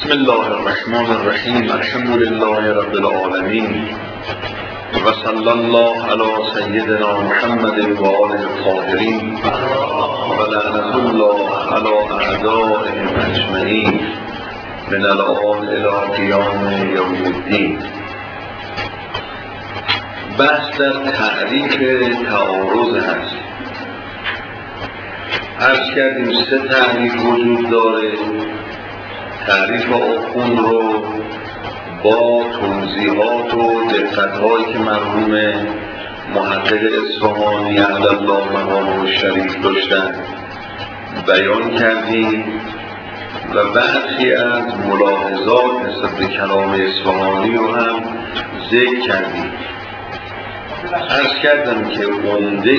بسم الله الرحمن الرحیم. الحمد لله رب العالمین و صلی الله علی سیدنا محمد و آله الطاهرین و لعنة الله علی اعدائهم اجمعین من الآن الی قیام یوم الدین. بحث در تعریف تعارض هست. عرض کردیم سه تعریف وجود داره. تعریف آخوند رو با توضیحات و دقت‌هایی که مرحوم محقق اصفهانی علی الله مقامه الشریف داشتن بیان کردیم و برخی از ملاحظات نسبت به کلام اصفهانی رو هم ذکر کردیم. عرض کردم که عمده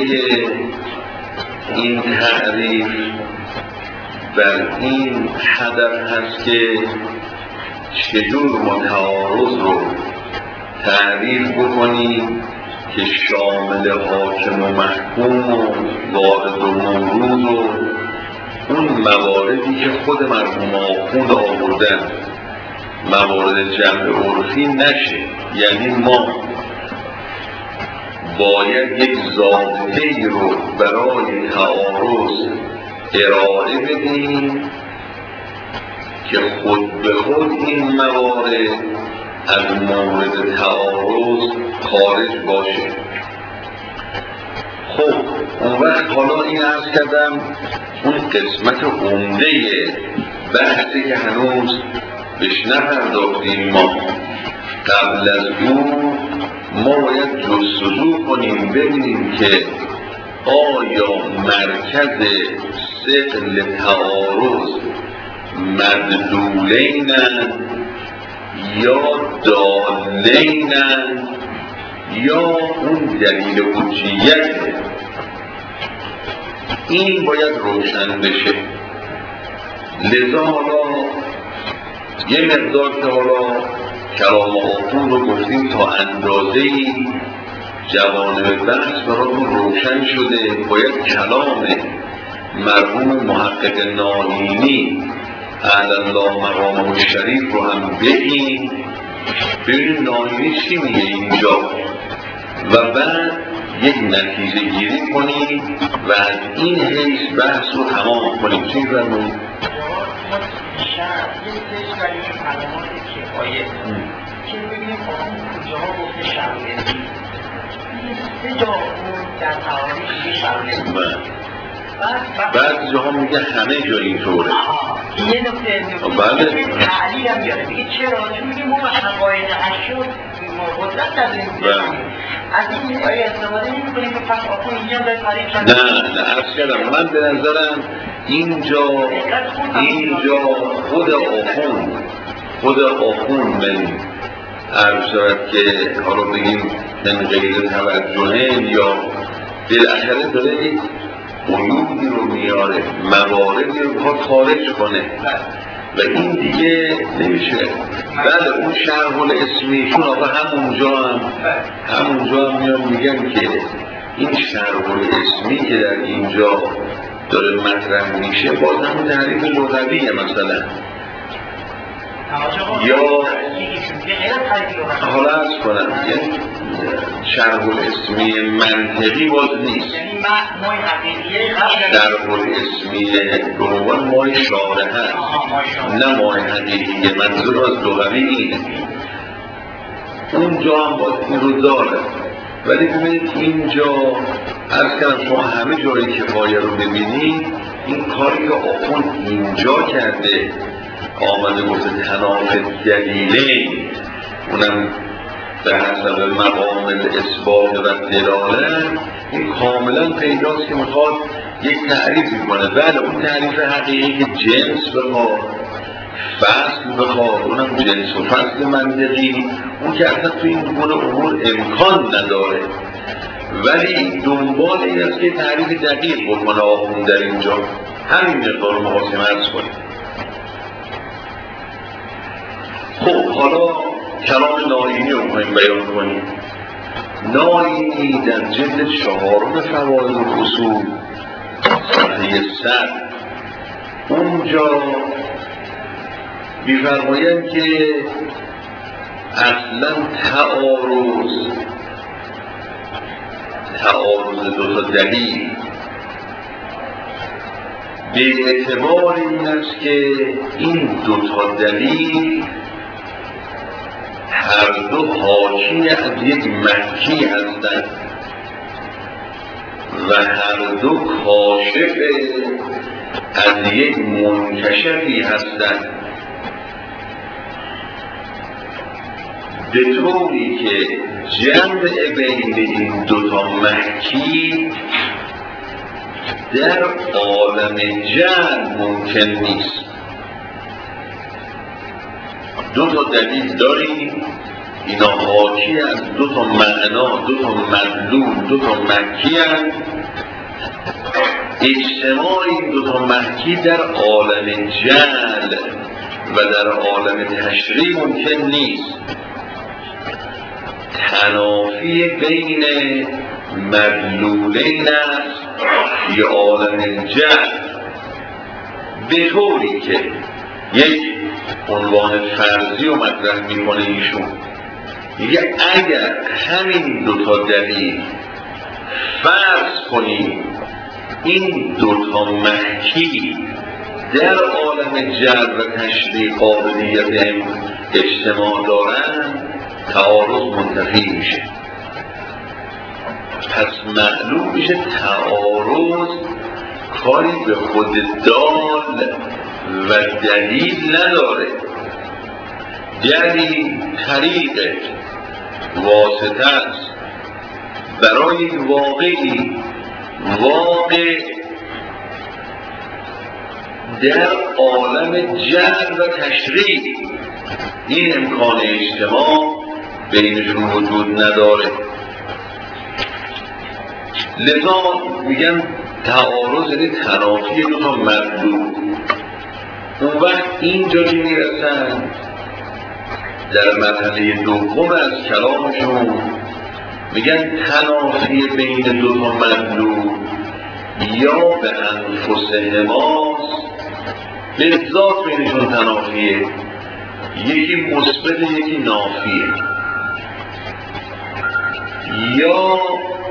این تعریف بر این هدف هست که چجور ما تعارض رو تعریف بکنیم که شامل حاکم و محکوم و وارد و مورود و اون مواردی که خود مرحوم آخوند آوردن موارد جمع عرفی نشه. یعنی ما باید یک ضابطه‌ای رو برای تعارض ارائه بدیم که خود به خود این موارد از مورد تعارض خارج باشه. خب اون وقت حالا این عرض کردم اون قسمت عمده بحثی که هنوز بهش نپرداختیم. ما قبل از اون ما باید جستجو کنیم ببینیم که آیا مرکز ثقل تعارض مدلولینن یا دالینن یا اون دلیل حجیت. این باید روشن بشه. لذا حالا یه مقدار که حالا کلام آخوند رو گفتیم تا اندازه‌ای جوانب بحث براتون روشن شده. باید کلام مرحوم محقق ناینی علی الله مقامه الشریف رو هم بگیم، ببینیم ناینی چی میگه اینجا و بعد یک نتیجه گیری کنیم و از این حیث بحث رو تمام کنیم. چی فرمایید؟ که ببینیم کجاها گفته شرایطی سه جا اون در تعاریف دیگه شرایطی بعد جاها میگه همه جا اینطوره. یه نکته تعلیل هم بیاره دیگه. چرا؟ چون میگه ما حقایق اشیاء قدرت داریم از این آیه استفاده نمی کنیم که پس آخون اینجا هم داره تعریف شده. نه عرض کردم من به نظرم اینجا خود آخوند من عرض شود که حالا بگیم من غیر توجهه یا بالاخره داره یک عیوبی رو میاره، مواردی رو بخواد خارج کنه و این دیگه نمیشه. بله اون شرح الاسمیشون آقا همونجا هم میان میگن که این شرح الاسمی که در اینجا داره مطرح میشه باز همون تعریف لغویه مثلا یا حالا عرض کنم یعنی شرح الاسمی منطقی باز نیست. شرح الاسمی به عنوان مای شارع هست نه مای حقیقیه. منظور از لغوی اینه. اونجا هم باز این رو داره. ولی ببینید اینجا عرض کردم شما همه جایی که پایه رو ببینید این کاری که آخوند اینجا کرده آمده گفته تناف دلیله، اونم به حسب مقام الاثبات و دلاله، این کاملا پیداست که میخواد یک تعریف کنه. بله اون تعریف حقیقی که جنس بخواد فصل بخواد اونم جنس و فصل منطقی اون که اصلا تو این گونه امور امکان نداره. ولی دنبال این است که تعریف دقیق بکنه آخوند در اینجا. همین مقدار مقاسمه عرض کنیم. خب حالا کلام ناینی رو میخواییم بیان کنیم. ناینی در جلد 4 فوائد الاصول صفحه 100 اونجا می‌فرمایند که اصلا تعارض دو تا دلیل به اعتبار این است که این دو تا دلیل هر دو حاکی از یک مکی هستند و هر دو کاشف از یک منکشفی هستند، به طوری که جمع بین این دو تا مکی در عالم جمع ممکن نیست. دو تا دلیل داریم، اینا حاکی از دو تا معنا، دو تا مدلول، دو تا مکی هست. اجتماع این دو تا مکی در عالم جعل و در عالم تشریع ممکن نیست. تنافی بین مدلولین است یه عالم جعل، به طوری که یک عنوان فرضی رو مطرح میکنه ایشون، میگه اگر همین دو تا دلیل فرض کنیم این دو تا مکی در عالم جعل و تشریع قابلیت اجتماع دارن، تعارض منتفی میشه. پس معلوم میشه تعارض کاری به خود دال و دلیل نداره. دلیل طریق واسطه است برای واقعی واقع در عالم جعل و تشریع. این امکان اجتماع بینشون وجود نداره. لذا میگن تعارض یعنی تنافی دو تا مدلول. اون وقت اینجا که میرسن در مرحله دوم از کلامشون میگن تنافی بین دو تا مدلول یا به انفسهما، به ذات بینشون تنافیه، یکی مثبت یکی نافیه، یا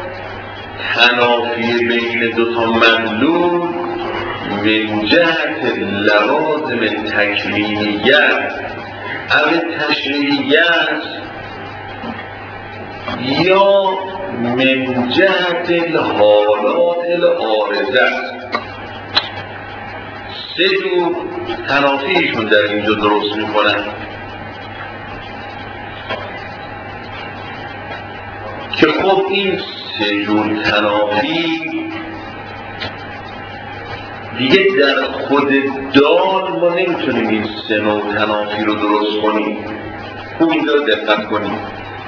تنافی بین دو تا مدلول من جهت لوازم تکوینیت او تشریعیت، یا من جهت الحالات العارضه. سه جور تنافیشون در اینجا درست میکنن که خب این سه جور تنافی دیگه در خود دال ما نمیتونیم این سه نوع تنافی رو درست کنیم. خوب اینجا دقت کنیم.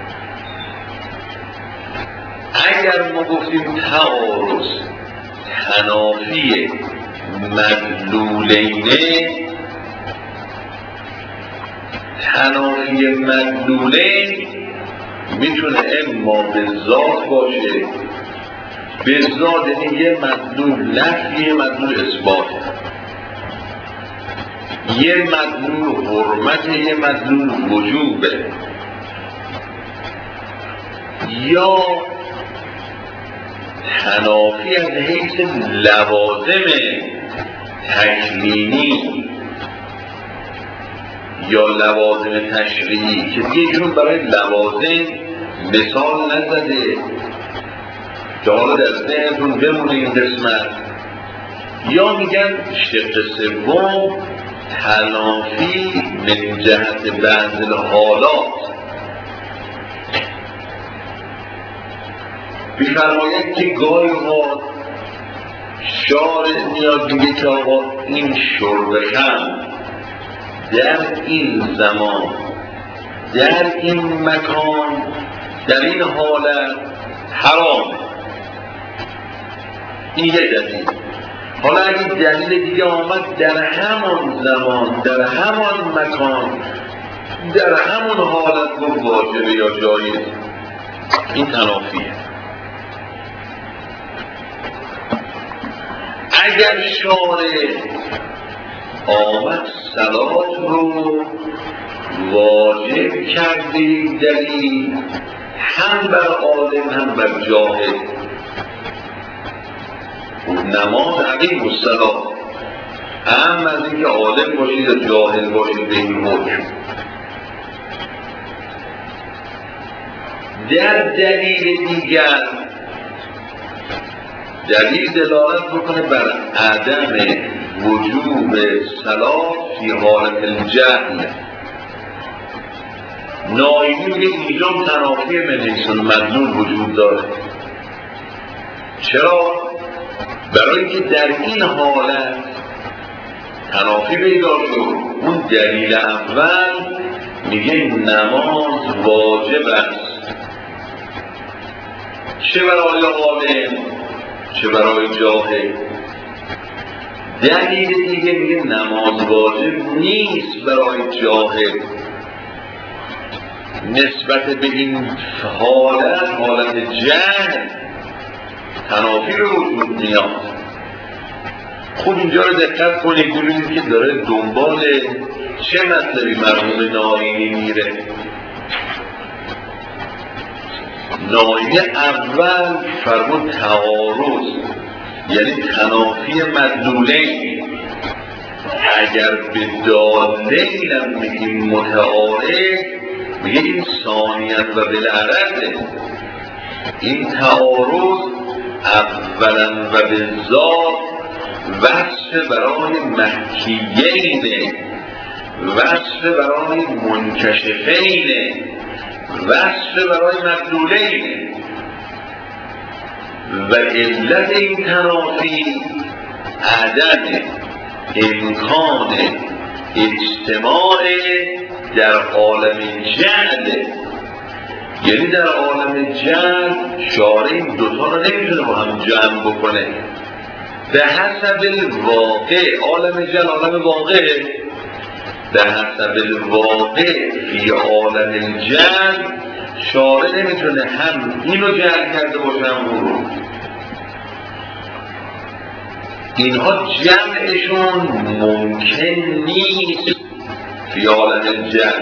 اگر ما گفتیم تعارض تنافی مدلولینه، تنافی مدلولین میتونه اما به ذات باشه، به ذات یعنی یه مدلول نفی، یه مدلول اثبات، یه مدلول حرمت، یه مدلول وجوبه، یا تنافی از حیث لوازم تکوینی یا لوازم تشریعی که دیگه ایشون برای لوازم مثال نزده که حالا در ذهنتون بمونه این قسمت. یا میگن شق سوم تنافی من جهت بعض الحالات. می‌فرماید که گاهی ها شارع میاد میگه که آقا این شرب خمر در این زمان، در این مکان، در این حالت حرام. این یه دلیل. حالا اگه دلیل دیگه آمد در همان زمان، در همان مکان، در همون حالت گفت واجبه یا جایز، این تنافیه. اگر شارع آمد صلات رو واجب کردی دلیل، هم بر عالم هم بر جاهل. نماز عقیم الصلات، هم از اینکه عالم باشید یا جاهل باشید به این حکم. در دلیل دیگر دلیل دلالت بکنه بر عدم وجوب صلات فی حالت الجهل. نایمی میگه اینجا تنافی من حیث المدلول وجود داره. چرا؟ برای اینکه در این حالت تنافی پیدا شد. اون دلیل اول میگه نماز واجب است، چه برای عالم چه برای جاهل. دلیل دیگه میگه نماز واجب نیست برای جاهل. نسبت به این حالت جهل تنافی به وجود میاد. خود اینجا رو دقت کنید ببینید که داره دنبال چه مطلبی مرحوم ناینی میره. ناینی اول فرمود تعارض، یعنی تنافی مدلولین. اگر به دالین هم میگیم متعارض، میگه این ثانیاً و بالعرضه. این تعارض اولا و بالذات وصف برای مکیینه، وصف برای منکشفینه، وصف برای مدلولینه. و علت این تنافی عدم امکان اجتماع در عالم جهل. یعنی در عالم جهل شارع این دوتا رو نمیتونه با هم جمع بکنه. به حسب الواقع عالم جهل عالم واقعه، به حسب الواقع فی عالم الجهل شارع نمیتونه هم اینو جهل کرده باشه هم اون رو. اینها جمعشون ممکن نیست فی عالم الجهل.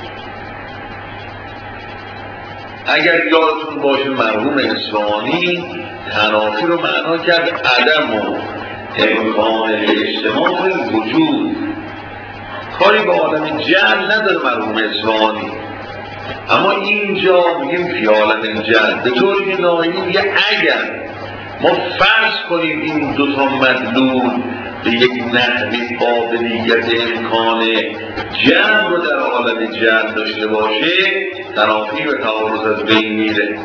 اگر یادتون باشه مرحوم اصفهانی تنافی رو معنا کرد عدم و امکان اجتماع وجود. کاری به عالم جهل نداره مرحوم اصفهانی. اما اینجا میگیم فی عالم جهل، به طوری که ناینی میگه اگر ما فرض کنیم این دوتا مدلول به یک نحوی قابلیت امکان جمع رو در عالم جمع داشته باشه، تنافی و تعارض از بین میره.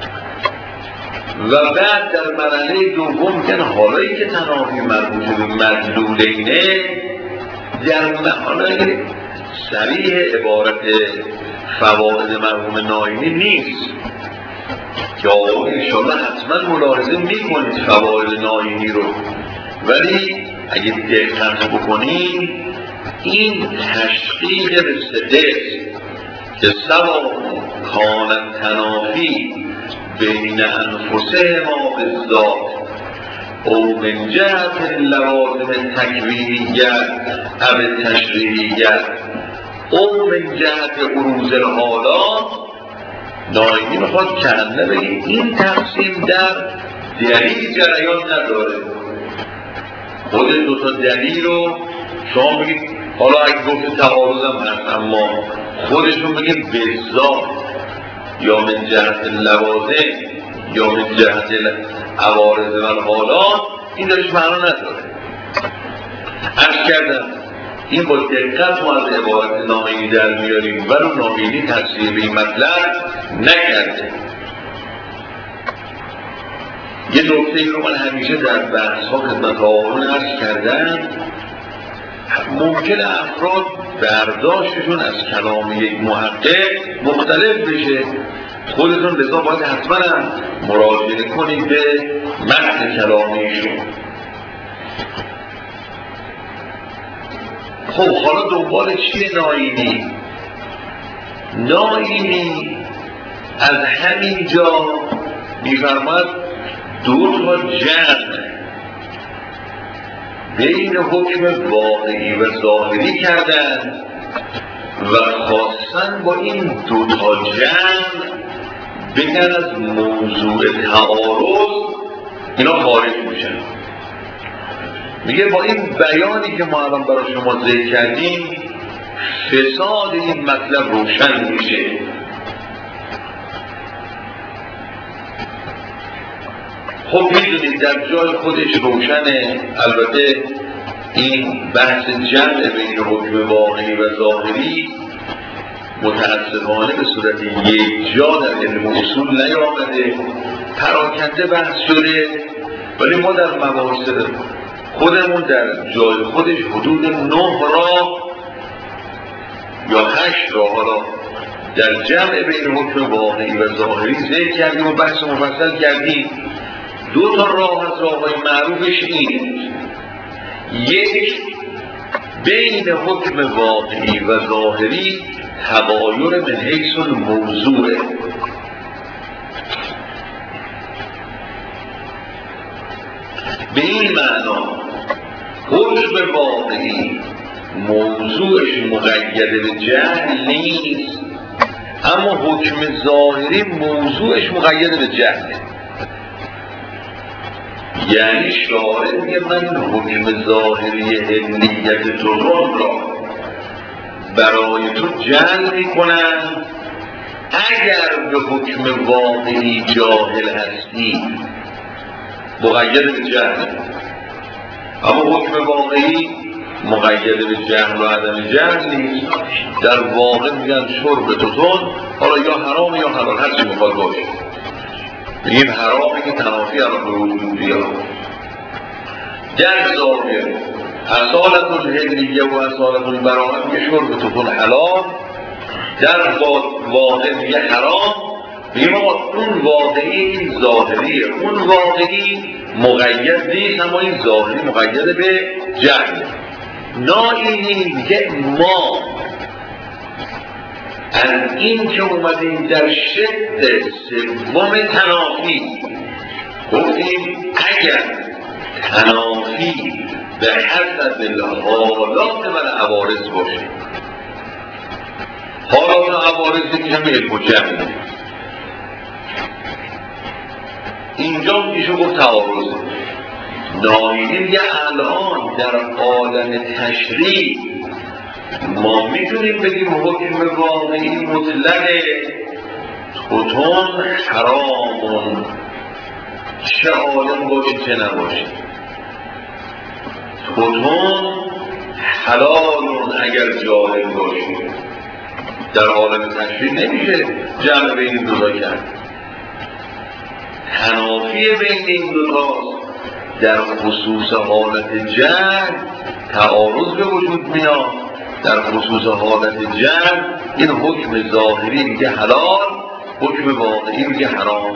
و بعد در مرحله دوم میگن حالایی که تنافی مربوط به مدلولینه در معنای صریح عبارت فواید مرحوم ناینی نیست که آقا انشاءالله حتما ملاحظه میکنید فواید ناینی رو. ولی اگه دقت بکنید این تشقیق به صدق که سوا کان تنافی بین انفسه ما بالذات او من جهت لوازم تکوینیت او تشریعیت او من جهت عروض الحالات. ناینی میخواد کنده بگید این تقسیم در دلیل جریان نداره. خود دوتا دلیل رو شما بگید حالا اگه گفت تعارضم هست اما خودشون بگید بالذات یا من جهت لوازم یا من جهت عوارض و الحالات، این درش معنا نداره. عرض کردم این با دقت ما از عبارت ناینی در میاریم ولو ناینی تصریح به این مطلب نکرده. یه نکته رو من همیشه در بحث ها خدمت آقایون عرض کردم، ممکن افراد برداشتشون از کلام یک محقق مختلف بشه. خودتون لذا باید حتما مراجعه کنید به متن کلامیشون. خب حالا دنبال چیه ناینی؟ ناینی از همین جا میفرماد دو تا بین حکم واقعی و ظاهری کردن و خواستن با این دوتا جمع بگن از موضوع تعارض اینا خارج میشن. میگه با این بیانی که ما الان برای شما ذکر کردیم فساد این مطلب روشن میشه. خب میدونید در جای خودش روشنه. البته این بحث جمع بین حکم واقعی و ظاهری متاسفانه به صورت یک جا در علم اصول نیامده، پراکنده بحث شده، ولی ما در مباحث خودمون در جای خودش حدود 9 راه یا 8 راه حالا در جمع بین حکم واقعی و ظاهری ذکر کردیم و بحث مفصل کردیم. 2 تا راه از راه‌های معروفش اینه: یک، بین حکم واقعی و ظاهری تغایر من حیث الموضوع، به این معنا حکم واقعی موضوعش مقید به جهل نیست، اما حکم ظاهری موضوعش مقید به جهل. یعنی شارع میگه من حکم ظاهری علیت تو را برای تو جعل میکنم اگر به حکم واقعی جاهل هستی، مقید به جهل. اما حکم واقعی مقید به جهل و عدم جهل نیست. در واقع میگن شرب توتون حالا یا حرام یا حلال، هر چی میخواد باشه. این حرامی که تنافی الان به وجود بیاد. در ظاهر اصالت الحلیه و اصالت البراءه میگه شرب توتون حلال، در واقع میگه حرام. میگه اون واقعی این ظاهریه، اون واقعی مقید نیست، اما این ظاهری مقید به جهل. نائینی میگه ما از این که اومدیم در شد سوم تنافی گفتیم اگر تنافی به حسب حالات و عوارض باشه، حالات و عوارض میشن به علم و جهل. اینجا میشه گفت تعارض. نائینی میگه الان در عالم تشریع ما میتونیم بگیم حکم واقعی مطلقه توتون حرامون، چه عالم باشه چه نباشه. توتون حلالون اگر جاهل باشه. در عالم تشریع نمیشه جمع بین دوتا کرد. تنافی بین این دوتا در خصوص حالت جمع تعارض به وجود میاد. در خصوص حالت جمع این حکم ظاهری میگه حلال، حکم واقعی میگه حرام.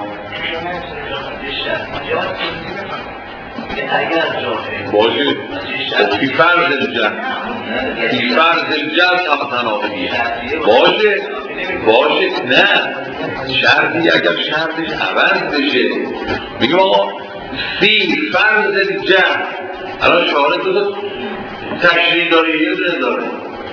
باشه فی فرض الجمع، فی فرض الجمع تنافیه. باشه نه شرطی اگر شرطش عوض بشه میگه آقا فی فرض الجمع. الان شعاره تو تشریح داره یه دونه داره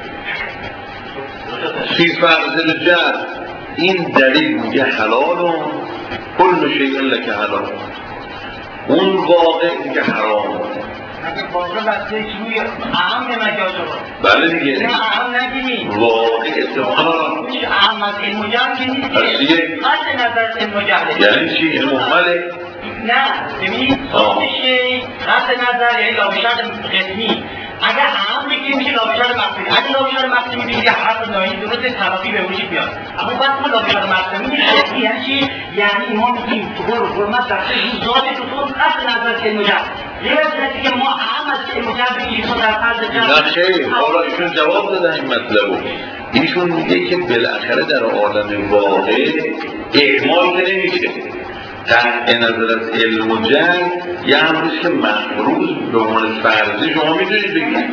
فی فرض الجمع، این دلیل میگه حلال، کل شیء لک حلال. اون واقع میگه حرام. واقع بسته روی اهم مجاز رو. بله دیگه. نه اهم نگیرید. واقع استعمال میشه اهم از علم و جهل که نیست. پس دیگه قطع نظر از علم و جهل. یعنی چی؟ این محمله؟ نه ببینید میشه قطع نظر یعنی لابشارت قسمی. اگر اهم بگیم میشه لابشارت مقصودی. اگر لابشارت مقصودی بگیم که حرف نهایی درست تنافی به وجود بیاد. اما بعد ما لابشارت مقصودی میشه یعنی چی؟ یعنی ما میگیم تو حرمت در ذات تو قطع نظر از علم و جهل. لیکن که ما اهم از علم و جهل بگیم ما در فرض جهل. نه خیر، حالا ایشون جواب دادن این مطلبو. ایشون میگه که بالاخره در عالم واقع اعمال که نمیشه. قطع نظر از علم و جهل یه امروز که مفروض به عنوان فرضی شما میتونید بگید.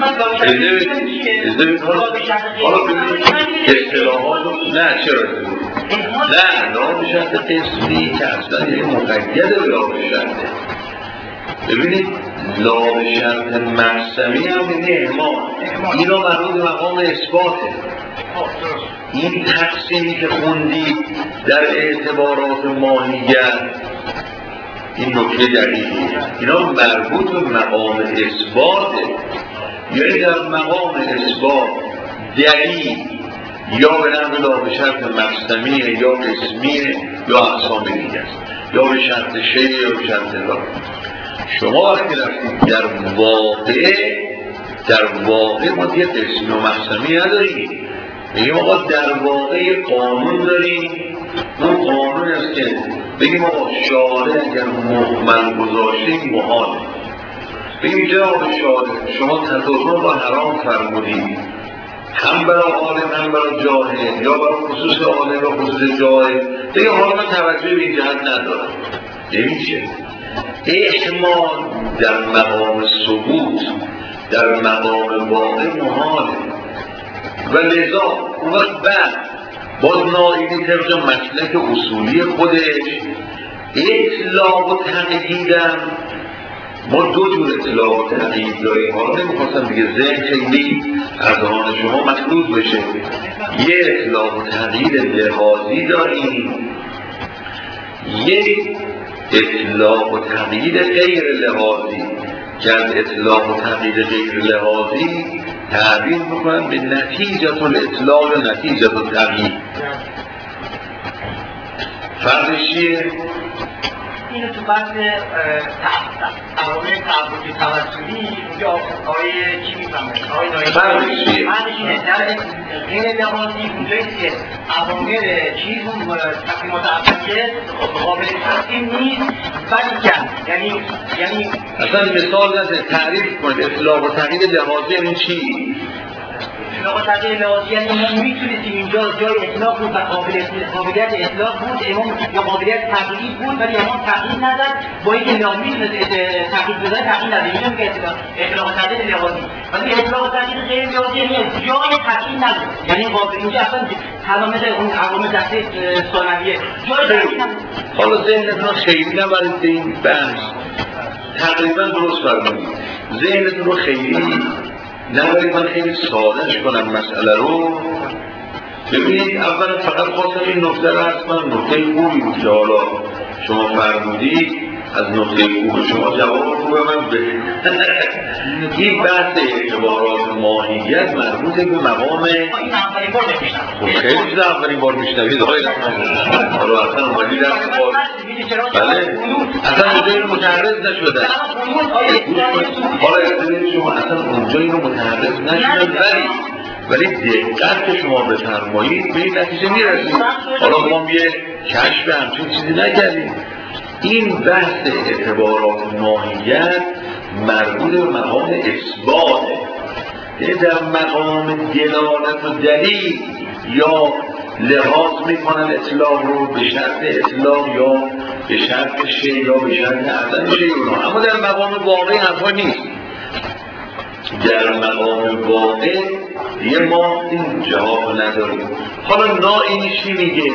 حالا ببینید اصطلاحات نه چرا نه نام شرط قسمی که اصلا یه مقید به نام شرطه. ببینید لا به شرط مقسمی هم یعنی احمال. اینا مربوط به مقام اثباته. این تقسیمی که خوندی در اعتبارات ماهیت این نکته دقیقی، اینا مربوط به مقام اثباته. یعنی در مقام اثبات دلیل یا به نحو لا به شرط مقسمیه یا اسمیه یا اقسام دیگه است، یا به شرط شیء یا به شرط لا. شما وقتی رفتید در واقع ما دیگه قسمی و مقسمی نداریم. بگیم آقا در واقع قانون داریم، اون قانون است که بگیم آقا شارع اگر مهمل گذاشتیم محاله. بگیم جناب شارع شما تظاهر با حرام فرمودید، هم برای عالم هم برای جاهل، یا برای خصوص عالم و خصوص جاهل. بگیم حالا من توجه به این جهت ندارم، نمیشه. احتمال در مقام ثبوت در مقام واقع محاله و لذا اون وقت بعد باز ناینی طبق مسلک اصولی خودش اطلاق و تقییدم. ما دو جور اطلاق و تقیید داریم. حالا نمیخواستم دیگه ذهن خیلی اذهان شما مخلوط بشه. یه اطلاق و تقیید لحاظی داریم، یک اطلاق و تقیید غیر لحاظی که از اطلاق و تقیید غیر لحاظی تعبیر میکنن به نتیجه الاطلاق و نتیجه التقیید. فرقش چیه؟ اینو تو بحث عوامل تعبدی توسلی اونجا آقای چی میفهمه؟ آقای نایمی فرقش چیه؟ در غیر لحاظی اونجایی که عوامل چیز اون تقسیمات اولیه قابل تقسیم نیست ولی کم، یعنی اصلا مثال نزد تعریف کنید اطلاق و تقیید لحاظی یعنی چی؟ اطلاق و تقیید لحاظی یعنی ما میتونستیم اینجا جای اطلاق بود و قابلیت اطلاق بود، امام یا قابلیت تقیید بود ولی امام تقیید نداد، با اینکه لامی تقیید بزنه تقیید نداد. اینجا میگه اطلاق و تقیید لحاظی، ولی اطلاق و تقیید غیر لحاظی یعنی جای تقیید نداد، یعنی قابل اینجا اصلا تمام اون عوامل دسته ثانویه جای تقیید نداد. حالا ذهنتون خیلی نبرید به این بحث، تقریبا درست فرمودید. ذهنتون رو خیلی نبرید، من خیلی سادهش کنم مسئله رو. ببینید اولا فقط خواستم این نکته رو عرض کنم، نکته خوبی بود که حالا شما فرمودید، از نکته خوب شما جواب رو به من بدید. این بحث اعتبارات ماهیت مربوطه به مقام خیلی چیز اولین بار میشنوید آقای رحمان. حالا اصلا اومدید در بله اصلا اونجا اینو متعرض نشدن. حالا اصلا شما اصلا اونجا اینو متعرض نشدن، ولی دقت که شما بفرمایید به این نتیجه میرسید. حالا ما یه کشف همچین چیزی نکردیم. این بحث اعتبارات ماهیت مربوط به مقام اثباته، یعنی در مقام دلالت و دلیل یا لحاظ میکنن اطلاق رو به شرط اطلاق یا به شرط شیء یا به شرط عدم شیء اونا، اما در مقام واقع حرفا نیست. در مقام واقع دیگه ما این جواب نداریم. حالا نائینی چی میگه؟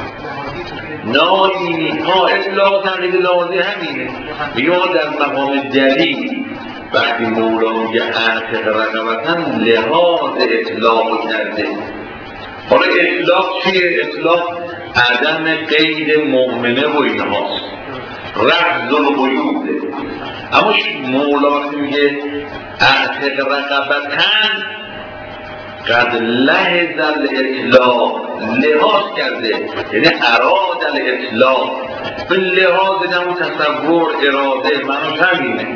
نائینی اطلاق تقیید لحاظی همینه، میگه ما در مقام دلیل وقتی مولا میگه اعتق رقبتن لحاظ اطلاق کرده. حالا اطلاق چیه؟ اطلاق عدم قید مؤمنه و اینهاست، رفض القیوده. اما مولا میگه اعتق رقبتن قد لحظ الاطلاق، لحاظ کرده یعنی اراد الاطلاق، به لحاظ نمو تصور اراده منو همینه.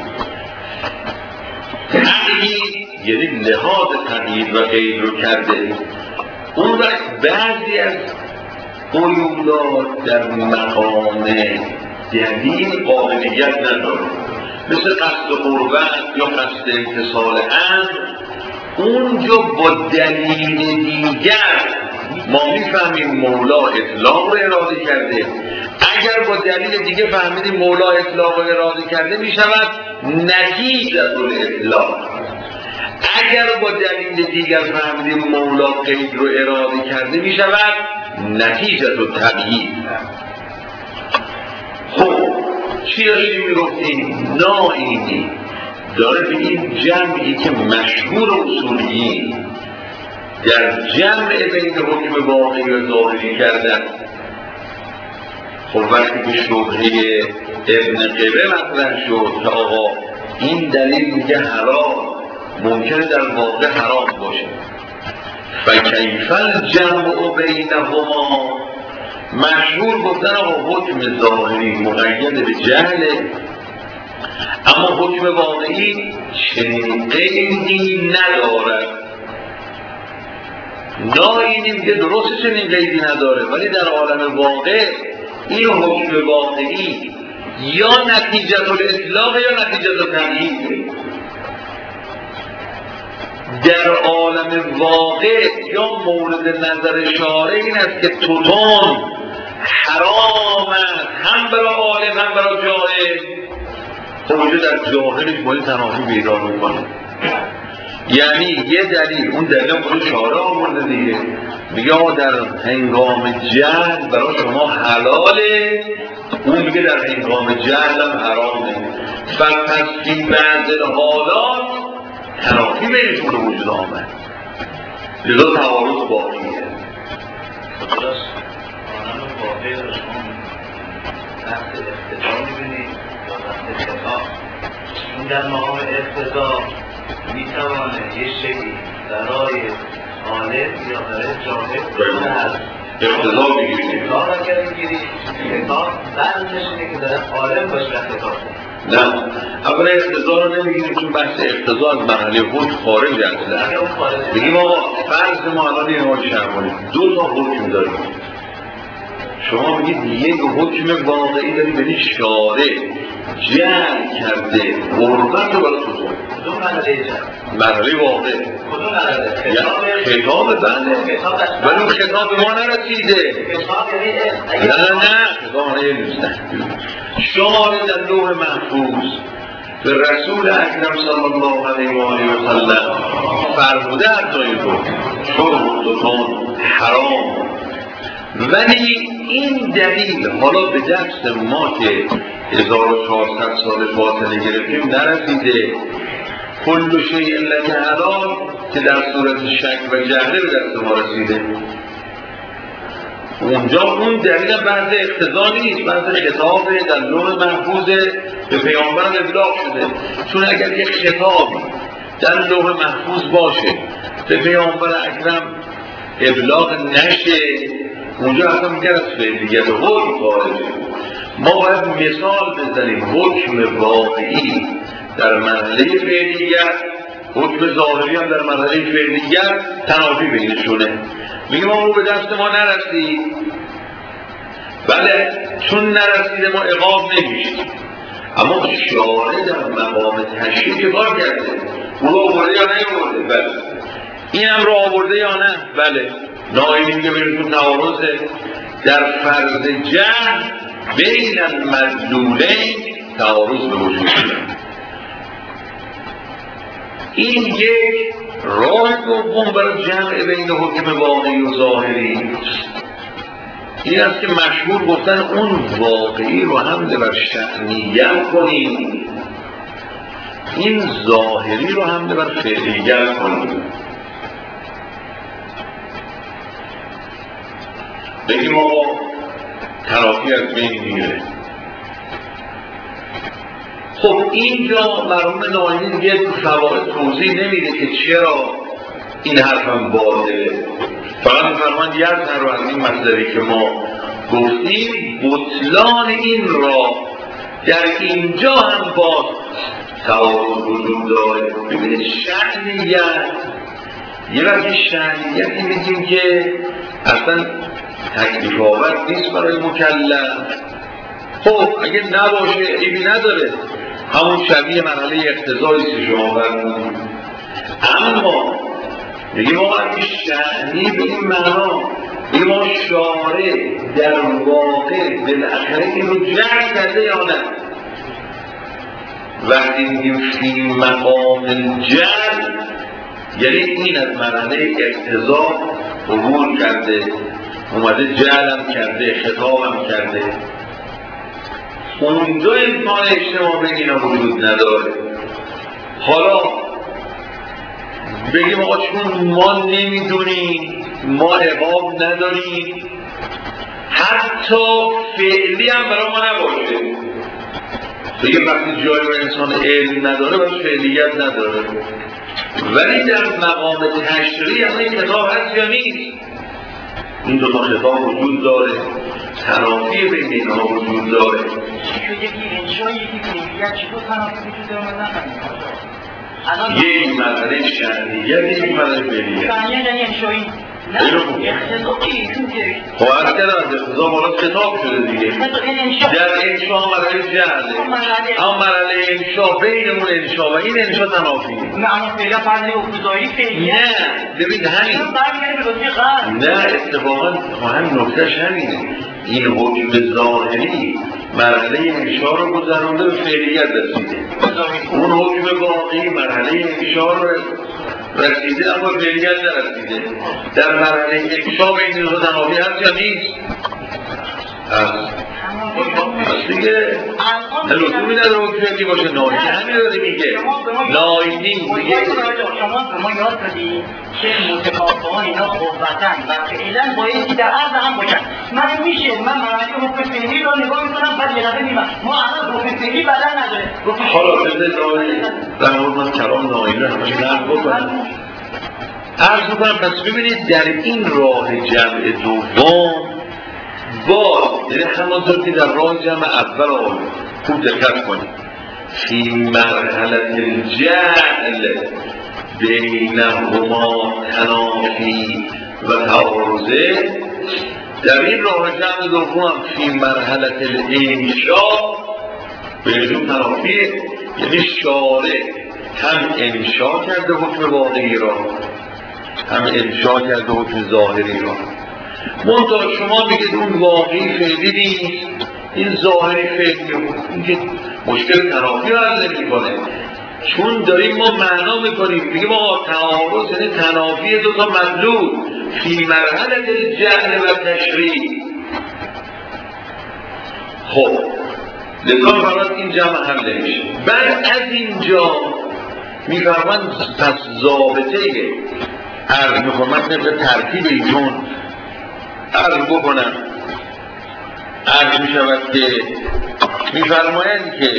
تقیید یعنی لحاظ تقیید و قید رو کرده. اون وقت بعضی از قیودات در مقام دلیل قابلیت نداره، مثل قصد قربت یا قصد امتصال امر. اونجا با دلیل دیگر ما میفهمیم مولا اطلاق رو اراده کرده. اگر با دلیل دیگه فهمیدیم مولا اطلاق رو اراده کرده میشود نتیجه الاطلاق. اگر با دلیل دیگر فهمیدیم مولا قید رو اراده کرده میشود نتیجه التقیید. خب چی داشتیم میگفتیم؟ نائینی داره به این جمعی که مشهور اصولیین در جمع بین حکم واقعی و ظاهری کردن. خب وقتی که شبهه ابن قبه مطرح شد که آقا این دلیل میگه حرام، ممکنه در واقع حرام باشه، فکیف الجمع بینهما، مشهور گفتن آقا حکم ظاهری مقید به جهله، اما حکم واقعی چنین قیدی ندارد. ناینی میگه درست چنین قیدی نداره، ولی در عالم واقع این حکم واقعی یا نتیجه الاطلاق یا نتیجه تمییز. در عالم واقع یا مورد نظر شارع این است که توتون حرام است، هم برای عالم هم برای جاهل. خب در جاهلش باید تنافی پیدا میکنه. یعنی یه دلیل، اون دلیل هم برای شارع آورده دیگه، میگه آقا در هنگام جهل برای شما حلاله، اون میگه در هنگام جهل هم حرامه. پس این بعض حالات تنافی بینشون رو وجود آمد، لذا تعارض باقیه. درست آنان واقعی رو شما بحث اقتضا میبینید یا بحث خطاب. این در مقام اقتضا میتوانه یه شکلی برای عالم یا برای جاهل هست. اقتضا بگیرید خطاب اگر بگیرید خطاب بعد نشینه که داره عالم باشه و خطاب. نه، اولا اقتضا رو نمیگیریم چون بحث اقتضا از مرحله حکم خارج اصلا. بگیم آقا فرض ما الان این حال شرح کنیم، دو تا حکم داریم. شما میگید یک حکم واقعی داریم، یعنی شارع جعل کرده غربت رو برای توتون. کدوم مرحله جعل؟ مرحله واقع. کدوم مرحله؟ خطاب بله، ولی اون خطاب به ما نرسیده. خطاب یعنی نه خطاب نیست. شما در لوح محفوظ به رسول اکرم صلی الله علیه و آله و سلم فرموده حتی تو شرب توتون حرام، ولی این دلیل حالا به دست ما که 1400 سال فاصله گرفتیم نرسیده. کل شیء لک حلال که در صورت شک و جهله به دست ما رسیده. اونجا اون دلیل بحث اقتضا نیست، بحث خطاب در لوح محفوظ به پیامبرم ابلاغ شده. چون اگر یک خطاب در لوح محفوظ باشه به پیامبر اکرم ابلاغ نشه، اونجا اصلا میگن از فعلیت حکم خارجه. ما باید مثال بزنیم حکم واقعی در مرحله فعلیت، حکم ظاهری هم در مرحله فعلیت، تنافی بینشونه. میگیم ما به دست ما نرسید، بله چون نرسیده ما عقاب نمیشیم، اما شارع در مقام تشریع که کار کرده، او رو آورده یا نیاورده؟ بله. این هم رو آورده یا نه؟ بله. ناینی میگه بینشون تعارضه. در فرض جمع بین المدلولین تعارض به وجود میاد. این یک راه دوم برای جمع بین حکم واقعی و ظاهری این است که مشهور گفتن اون واقعی رو حمل بر شأنیت کنیم، این ظاهری رو حمل بر فعلیت کنیم. بگیم آقا ترافی از بین میره. خب اینجا مرحوم ناینی دیگه تو فواید توضیح نمیده که چرا این حرفم باطله، فقط میفرماند یک رو از این مصدری که ما گفتیم بطلان این را در اینجا هم باز تعارض وجود داره. ببینید شأنیت، یه وقتی شأنیتی میگیم که اصلا تکلیف آور نیست برای مکلف. خب اگه نباشه عیبی نداره، همون شبیه مرحله اقتضایی که شما فرمودید. اما میگیم ما اگه شأنی به این معنا، میگیم ما شارع در واقع بالاخره این رو جمع کرده یا نه؟ وقتی میگیم فی مقام الجمع یعنی این از مرحله اقتضا عبور کرده، اومده جعلم کرده، خطابم کرده. اونجا امکان اجتماع بین اینا وجود نداره. حالا بگیم آقا چون ما نمیدونیم، ما عقاب نداریم، حتی فعلی هم برای ما نباشه. بگیم وقتی جای رو انسان علم نداره باید فعلیت نداره، ولی در مقام تشریع هم این کتاب هست یا نیست؟ این دو تا خطاب وجود داره، تنافی بین اینها وجود داره. یکی انشایی یکی فعلیت چطور تنافی وجود داره من نفهمیدم. یک مرحله شرعیت، یک مرحله فعلیت. یعنی انشایی نه اقتضا چیشون که خب از کردم از اقتضا بالا خطاب شده دیگه. در انشا مرحله جهله، اما مرحله انشا بینمون انشا و این انشا تنافی. نه اما فعلا فرضی اقتضایی فعلیت نه ببین همین نه اتفاقا همین نکتهش همینه. این حکم ظاهری مرحله انشا رو گذرانده به فعلیت رسیده، اون حکم واقعی مرحله انشا رو رسیده اما فعلیت نرسیده. در مرحله انشا بین این دو تنافی هست یا نیست؟ هست دیگه. لزومی نداره حکم فعلی باشه، نایی همین داره میگه نایی نیست دیگه. شما به ما یاد دادی که متکافئان اینا قوتن و فعلا بایستی در عرض هم باشن. من میشه من مرحله حکم فعلی رو نگاه میکنم بعد یه دفعه میبینم ما الان حکم فعلی بدل نداره. حالا بده نایی در مورد من کلام نایی رو همش نقل بکنم. عرض میکنم پس ببینید در این راه جمع دوم باز یعنی همانطور که در راه جمع اول آمده خوب دقت کنید فی مرحله الجعل بینهما تنافی و تعارضه، در این راه جمع دوم فی مرحله الانشا بینشون تنافیه، یعنی شارع هم انشا کرده حکم واقعی را هم انشا کرده حکم ظاهری را. منطقه شما بگید اون واقعی فعلی نیست، این ظاهری فعلی بود، این که مشکل تنافی رو حل نمی‌کنه. چون داریم ما معنا میکنیم بگیم آقا تعارض یعنی تنافی دو تا مطلوب فی مرحله جهل و تشریع. خب لذا فرات این جمع حل نمیشه. بعد از اینجا میفرمند پس ضابطه عرض میکنم من به ترتیب ایشون عرض بکنم. عرض میشود که میفرمایند که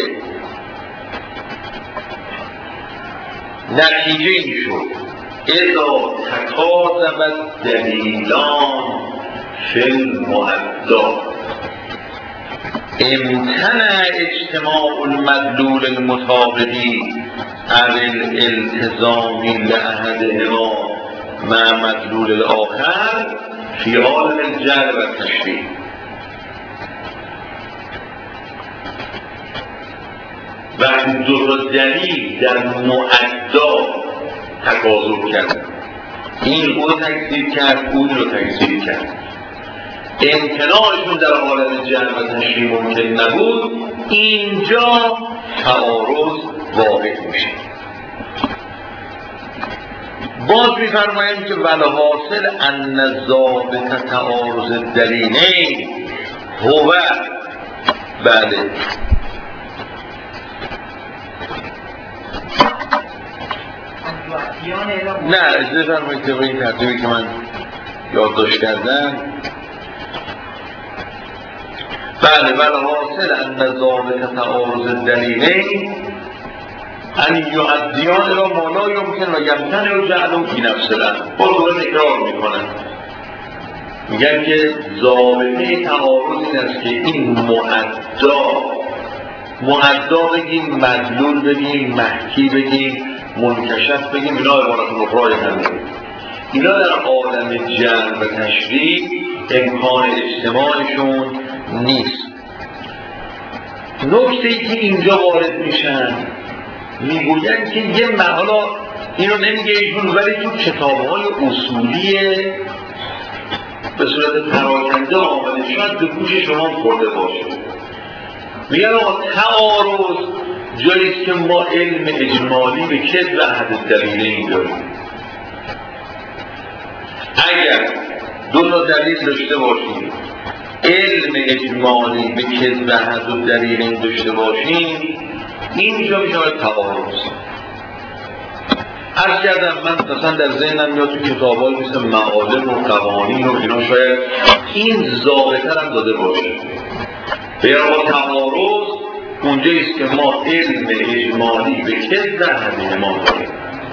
نتیجه این شد اذا تکاذب دلیلان فی المعدا امتنع اجتماع المدلول المطابقی عن الالتزام لأحدهما مع مدلول الاخر فی عالم الجعل و تشریع. وقتی دو تا دلیل در معدا تکاذب کرد، این او رو تکذیب کرد اون رو تکذیب کرد، امتناعشون در عالم جعل و تشریع ممکن نبود، اینجا تعارض واقع میشه. باز میفرمایند که ولحاصل ان ضابط تعارض الدلیلین هو بله نه اجازه فرمایید که به این ترتیبی که من یادداشت کردم بله ولحاصل ان ضابط تعارض الدلیلین ان یعدیان را مالا یمکن و یمتن و جعلون فی نفس الامر. باز دوباره تکرار میکنن میگن که ضابطه تعارض این است که این معدا بگیم، مدلول بگیم، محکی بگیم، منکشف بگیم، اینا عبارت اخرای همه اینا در عالم جعل و تشریع امکان اجتماعشون نیست. نکته ای که اینجا وارد میشن میگوین که یه حالا اینو نمیگه ایشون ولی تو کتاب‌های اصولی به صورت پراکنده آمده شاید به گوش شما خورده باشه. میگن آقا تعارض جاییست که ما علم اجمالی به کذب احد دلیلین داریم. اگر دو تا دلیل داشته باشیم علم اجمالی به کذب احد دلیلین داشته باشیم اینجا میشه تعارض. عرض کردم من مثلا در ذهنم میاد تو کتاب‌های مثل معالم و قوانین و اینا شاید این ضابطه هم داده باشه. با تعارض اونجاییست که ما علم اجمالی به کذب احدهما داریم.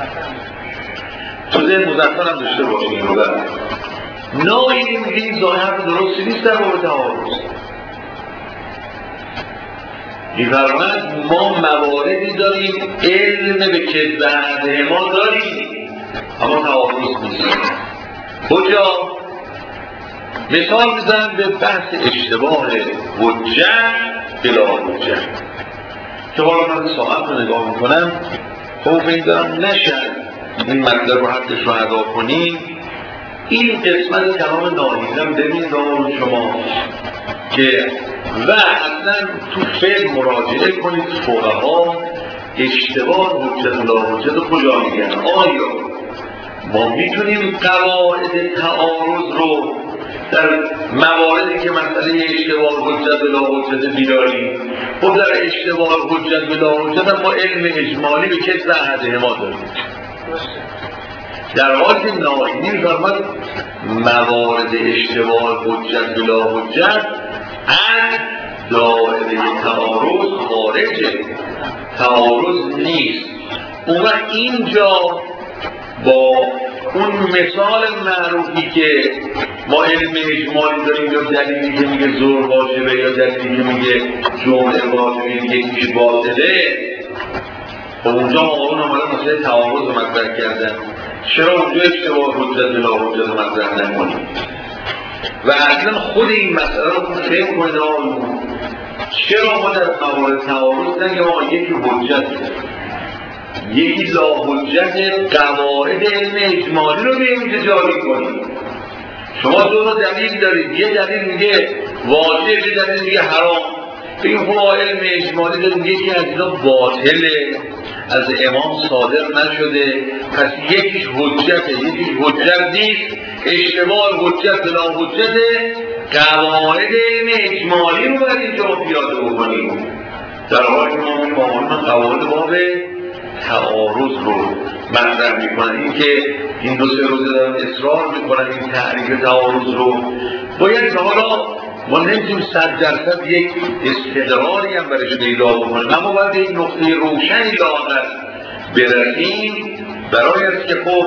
تو ذهن مذکر هم داشته باشیم این رو برد. ناییم این ظاهر درستی نیست در مورد تعارض. می‌فرماید ما مواردی داریم علم به کذب احدهما داریم اما تعارض نیست. کجا؟ مثال میزنم به بحث اشتباه حجت بلا حجت که حالا من ساعت رو نگاه میکنم خوف این دارم نشد این مطلب رو حدش رو ادا کنیم. این قسمت کلام ناهیدم ببینید شما که و اصلا تو فعل مراجعه کنید فقها اشتباه حجت بلا حجت رو کجا میگن. آیا ما میتونیم قواعد تعارض رو در مواردی که مسئله اشتباه حجت بلا حجت بیداریم؟ خب در اشتباه حجت بلا حجت ما علم اجمالی به کذب احدهما داریم. در حالی که ناینی می‌فرماید موارد اشتباه حجت بلا حجت از دایره تعارض خارجه، تعارض نیست. اون وقت اینجا با اون مثال معروفی که ما علم اجمالی داریم یا دلیلی که میگه زور واجبه یا دلیلی که میگه جمعه واجبه یکیش باطله، خب اونجا آقایون آمدن مسئله تعارض رو مطرح کردن. چرا اونجا اشتباه حجت بلا حجت رو مطرح نکنیم؟ و اصلا خود این مسئله رو فکر کنید آقایون چرا ما در موارد تعارض نگیم آقا یکی حجت یکی لا حجت قواعد علم اجمالی رو به اینجا جاری کنیم؟ شما دو تا دلیل دارید، یه دلیل میگه واجب، یه دلیل میگه حرام. این خب علم اجمالی داریم یکی از اینا باطله، از امام صادر نشده، پس یکیش حجته یکیش حجت نیست. اشتباه حجت بلا حجت قواعد علم اجمالی رو باید اینجا پیاده بکنیم. در حالی که ما می‌فهمیم قواعد باب تعارض رو مطرح میکنن. این که این دو سه روزه دارن اصرار میکنن این تعریف تعارض رو باید که حالا ما نمیتونیم 100% یک استدلالی هم برش پیدا بکنیم، اما باید یک نقطه روشنی لااقل برسیم برای است که خب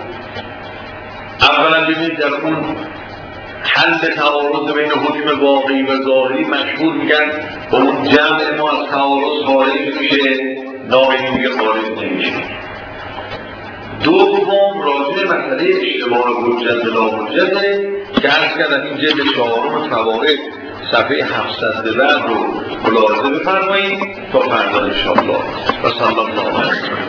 اولا ببینید در اون حل تعارض بین حکم واقعی و ظاهری مشهور میگن با اون جمع ما از تعارض خارج میشه، ناینی میگه خارج نمیشه. دوم راجع مسئله اشتباه حجت بلا حجته که عرض کردم این جلد 4 فوائد صفحه 700 به بعد رو ملاحظه بفرمایید تا فردا انشاءالله. و صلی الله علیه و